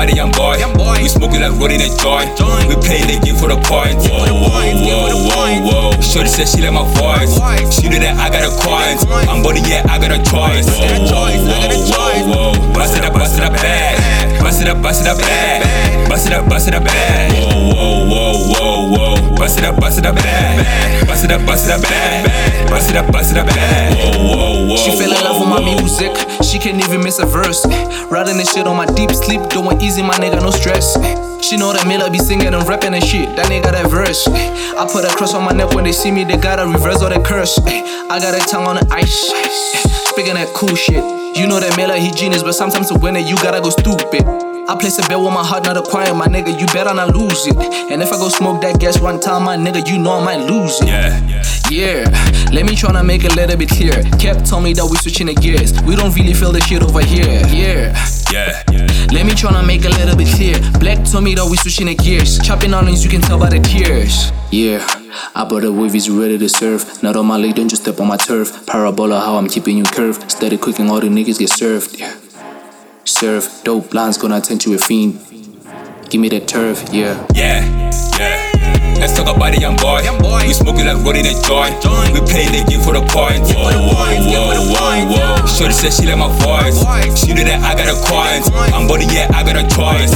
body, young boy. We smoking like rolling a joint. We playing the game for the point. Whoa. Shorty said she like my voice. She knew that I got a coins. I'm body, yeah, I got a choice. Whoa. Bust it up, bad. Bust it up, bad. Bust it up, bad. Whoa. Bust it up, bad. Bust it up, bad. Bust it up, bad. Whoa. She fell in love with my music. She can't even miss a verse. Riding this shit on my deep sleep, doing easy, my nigga, no stress. She know that Miller be singing and rapping and shit. That nigga that verse. I put a cross on my neck when they see me, they gotta reverse all that curse. I got a tongue on the ice. Speaking that cool shit. You know that Miller, he genius, but sometimes to win it, you gotta go stupid. I place a bet with my heart not acquiring, my nigga, you better not lose it. And if I go smoke that gas one time, my nigga, you know I might lose it. Yeah, let me tryna make it a little bit clear. Cap told me that we switching the gears. We don't really feel the shit over here. Yeah. Let me tryna make it a little bit clear. Black told me that we switching the gears. Chopping onions, you can tell by the tears. Yeah, I brought a wave, he's ready to serve. Not on my leg, don't just step on my turf. Parabola, how I'm keeping you curved. Steady cooking, all the niggas get served. Yeah. Serve, dope lines gonna turn to a fiend. Give me that turf, yeah. Let's talk about it, young boy. We smoking like rolling a joint. We playing the game for the point. Whoa. Shorty said she like my voice. She knew that I got a coins. I'm body, yeah, I got a choice.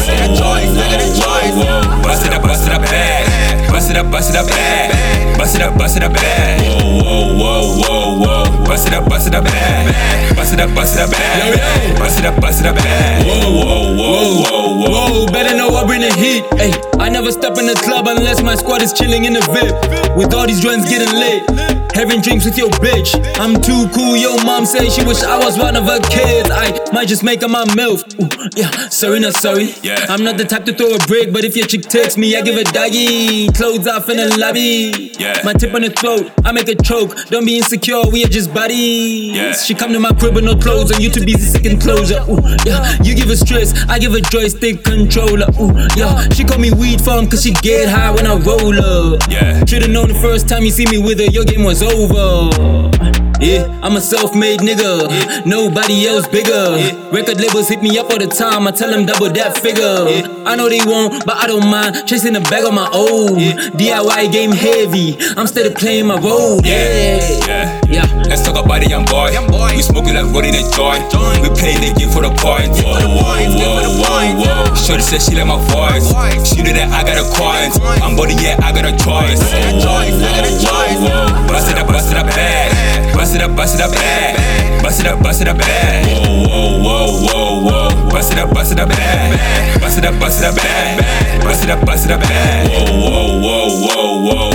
Whoa. Bust it up, bad. Bust it up, bad. Bust it up, bad. Whoa. Bust it up, bad. Bust it up, bad. Bust it up, bad. Whoa, better know I bring the heat. Ay, I never step in the club unless my squad is chilling in the VIP. With all these joints getting lit, having drinks with your bitch. I'm too cool, yo mom say she wish I was one of her kids. I might just make her my MILF. Ooh, yeah, sorry, not sorry. I'm not the type to throw a break, but if your chick texts me, I give a doggy. Clothes off in the lobby. My tip on the throat, I make a choke. Don't be insecure, we are just buddies. She come to my crib with no clothes, and you too busy seeking closure. Ooh, yeah, you give her stress, I give her joystick controller. Ooh, yeah, she call me weed farm cause she get high when I roll up. Should've known the first time you see me with her, your game was over. Yeah, I'm a self-made nigga. Nobody else bigger. Record labels hit me up all the time. I tell them double that figure. I know they won't, but I don't mind. Chasing the bag on my own. DIY game heavy. I'm steady playing my role. Yeah. Let's talk about it, young boy. We smoking like rolling a joint. We playing the game for the point. Whoa. Shorty said she like my voice. She knew that I got a coins. I'm body, yeah, I got a choice. Whoa. Bust it up, bad. Bust it up, bad. Bust it up, bad. Whoa. Bust it up, bad. Bust it up, bad. Bust it up, bad. Whoa.